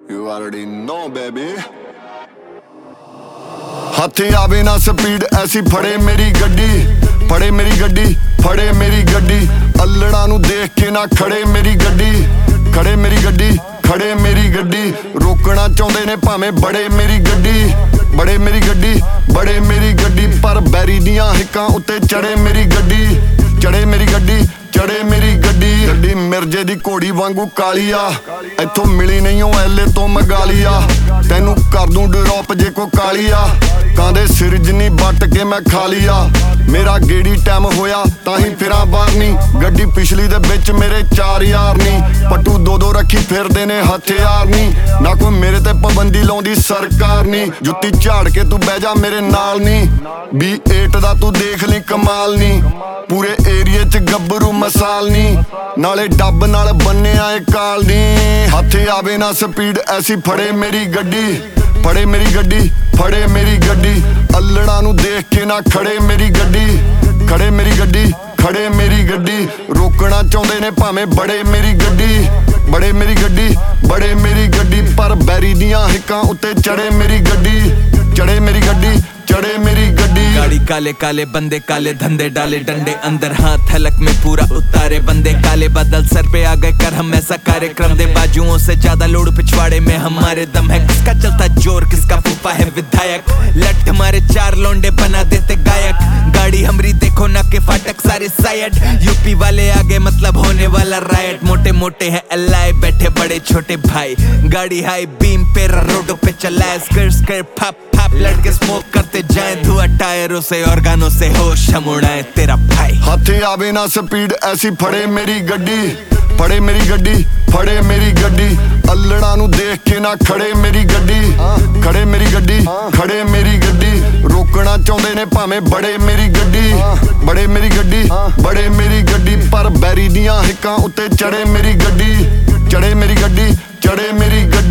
You already know baby। हथ आवे ना स्पीड ऐसी फड़े मेरी गड्डी, फड़े मेरी गड्डी, फड़े मेरी गड्डी। अल्लड़ा नू देख के ना खड़े मेरी गड्डी, खड़े मेरी गड्डी, खड़े मेरी गड्डी। रोकना चाहुंदे ने भावें बड़े मेरी गड्डी, बड़े मेरी गड्डी, बड़े मेरी गड्डी। पर बैरी दियां हिक्कां उत्ते चढ़े मेरी गड्डी, चढ़े मेरी गड्डी, चढ़े मेरी गड्डी। गड्डी मिर्जे दी घोड़ी वांगू काली आ, इत्थों मिली नहीं ओ एले तो मंगाली आ। तैनू कर दूं ड्रॉप जे को काली आ, कांदे सिर जिन्नी बट के मैं खा लिया। मेरा गेड़ी टाइम होया ताही फिरां बाहर नी, गड्डी पिछली दे बिच मेरे 4 यार नी। पट्टू दो दो रखी फिरदे ने हथियार नी, ना कोई मेरे ते पाबंदी लाउंदी सरकार नी। जुत्ती झाड़ के तू बह जा मेरे नाल नी, B8 दा तू देख ली कमाल नी। पूरे एरिए च गब्बरू मसाल नी, नाले डब नाल बन्ने आए काल नी। हथ आवे ना स्पीड ऐसी फड़े मेरी गड्डी, फड़े मेरी गड्डी, फड़े मेरी गड्डी। अल्लड़ा नू देख के ना खड़े मेरी गड्डी, खड़े मेरी गड्डी, खड़े मेरी गड्डी। रोकना चाहुंदे ने भावें बड़े मेरी गड्डी, बड़े मेरी गड्डी, बड़े मेरी गड्डी। पर बैरी दियां हिक्कां उत्ते चढ़े मेरी गड्डी, चढ़े मेरी गड्डी, चढ़े मेरी गड्डी। गाड़ी काले काले बंदे काले धंधे डाले डंडे अंदर हाथ हलक में पूरा उतारे बंदे काले बादल सर पे आ गए कर हम ऐसा कार्यक्रम दे। बाजुओं से ज्यादा लोड पिछवाड़े में हमारे दम है, किसका चलता जोर किसका फूफा है विधायक। लट हमारे 4 लौंडे बना देते गायक, गाड़ी हमरी देखो ना के फाटक सारे साइड। यूपी वाले आगे मतलब होने वाला रायट, मोटे मोटे हैं अल्लाह बैठे बड़े छोटे भाई। गाड़ी हाई बीम पे रोडों पे चलाए, स्कर स्कर फप फप लड़के स्मोक करते जाए। धुआं टायरों से और गानों से होश हम उड़ाए तेरा भाई। हथ आवे ना स्पीड ऐसी फड़े मेरी गड्डी, फड़े मेरी गड्डी, फड़े मेरी गड्डी। अल्लड़ा नू देख के ना खड़े मेरी गड्डी, खड़े मेरी गड्डी, खड़े मेरी गड्डी। रोकना चाहुंदे ने भावें बड़े मेरी गड्डी, बड़े मेरी गड्डी, बड़े मेरी गड्डी। पर बैरी दियां हिक्कां उत्ते चढ़े मेरी गड्डी, चढ़े मेरी गड्डी, चढ़े मेरी गड्डी।